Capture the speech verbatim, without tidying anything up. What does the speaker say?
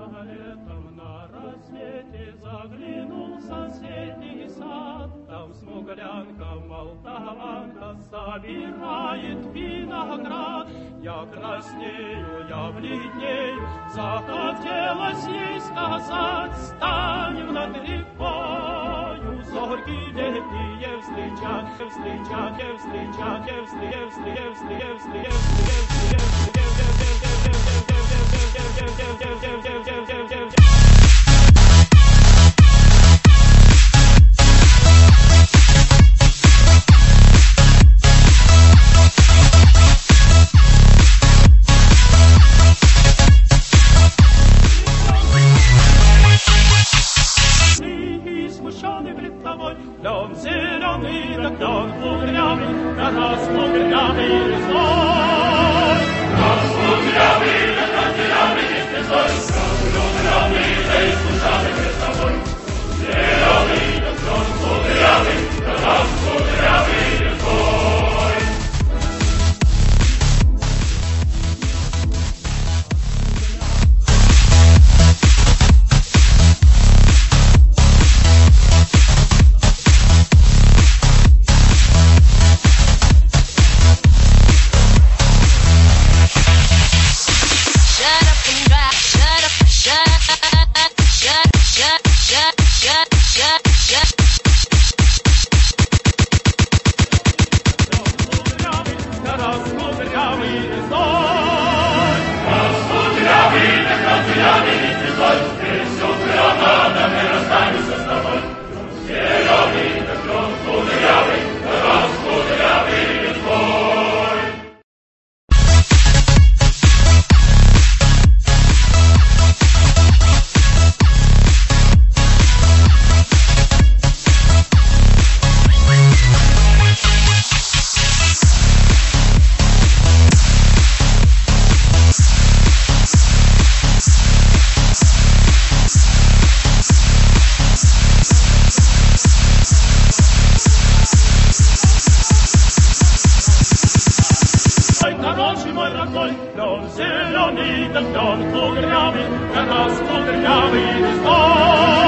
Летом на рассвете заглянул в соседний сад, там смуглянка, молдаванка собирает виноград. Я краснею, я бледнею, захотелось ей сказать: станем над рекою, зорьки летние встречать, встречать, встречать, встречать, встречать, встречать, встречать, Лен зеленый, да клен кудрявый, да раскудрявый лесной. Раскудрявый, да кудрявый лесной, раскудрявый, да и слушавый лесной. Зеленый, да клен кудрявый, да раскудрявый лесной. Лен зеленый, да клен кудрявый, да раскудрявый лесной.